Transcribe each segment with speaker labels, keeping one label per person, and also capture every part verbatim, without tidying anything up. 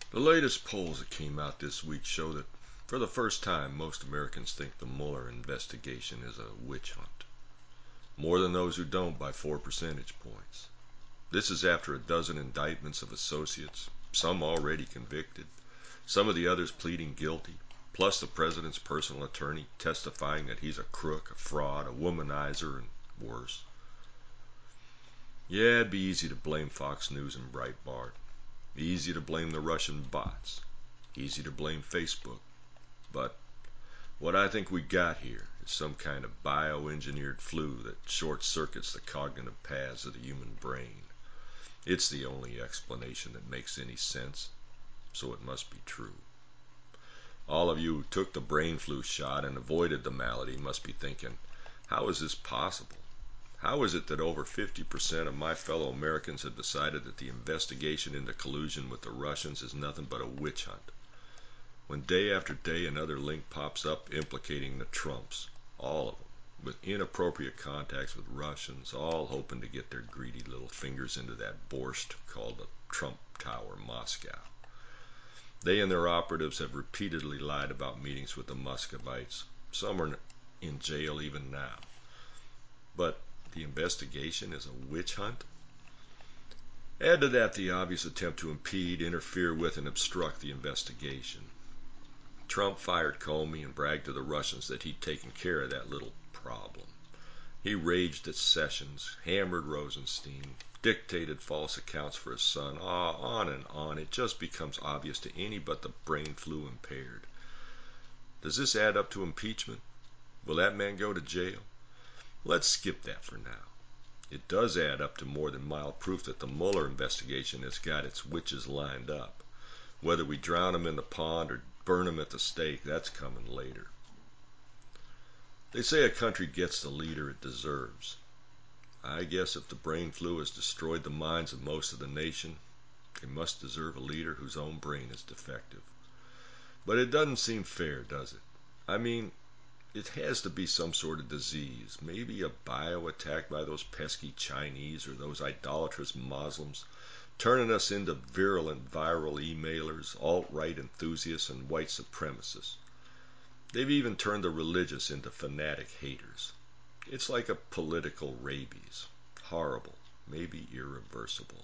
Speaker 1: The latest polls that came out this week show that for the first time most Americans think the Mueller investigation is a witch hunt. More than those who don't by four percentage points. This is after a dozen indictments of associates, some already convicted, some of the others pleading guilty, plus the president's personal attorney testifying that he's a crook, a fraud, a womanizer, and worse. Yeah, it'd be easy to blame Fox News and Breitbart. Easy to blame the Russian bots. Easy to blame Facebook. But what I think we got here is some kind of bioengineered flu that short circuits the cognitive paths of the human brain. It's the only explanation that makes any sense, so it must be true. All of you who took the brain flu shot and avoided the malady must be thinking, how is this possible? How is it that over fifty percent of my fellow Americans have decided that the investigation into collusion with the Russians is nothing but a witch hunt? When day after day another link pops up implicating the Trumps, all of them, with inappropriate contacts with Russians, all hoping to get their greedy little fingers into that borscht called the Trump Tower, Moscow. They and their operatives have repeatedly lied about meetings with the Muscovites. Some are in jail even now. But the investigation is a witch hunt? Add to that the obvious attempt to impede, interfere with, and obstruct the investigation. Trump fired Comey and bragged to the Russians that he'd taken care of that little problem. He raged at Sessions, hammered Rosenstein, dictated false accounts for his son, ah, on and on. It just becomes obvious to any but the brain flu impaired. Does this add up to impeachment? Will that man go to jail? Let's skip that for now. It does add up to more than mild proof that the Mueller investigation has got its witches lined up. Whether we drown them in the pond or burn them at the stake, that's coming later. They say a country gets the leader it deserves. I guess if the brain flu has destroyed the minds of most of the nation, they must deserve a leader whose own brain is defective. But it doesn't seem fair, does it? I mean, it has to be some sort of disease, maybe a bio attack by those pesky Chinese or those idolatrous Muslims, turning us into virulent viral emailers, alt-right enthusiasts, and white supremacists. They've even turned the religious into fanatic haters. It's like a political rabies. Horrible, maybe irreversible.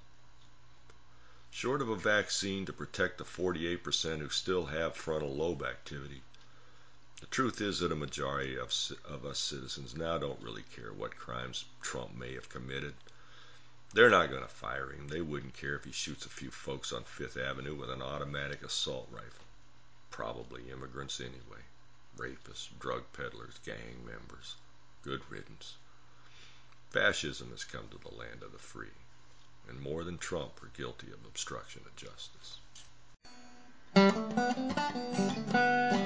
Speaker 1: Short of a vaccine to protect the forty-eight percent who still have frontal lobe activity, the truth is that a majority of, of us citizens now don't really care what crimes Trump may have committed. They're not going to fire him. They wouldn't care if he shoots a few folks on Fifth Avenue with an automatic assault rifle. Probably immigrants anyway. Rapists, drug peddlers, gang members. Good riddance. Fascism has come to the land of the free, and more than Trump are guilty of obstruction of justice.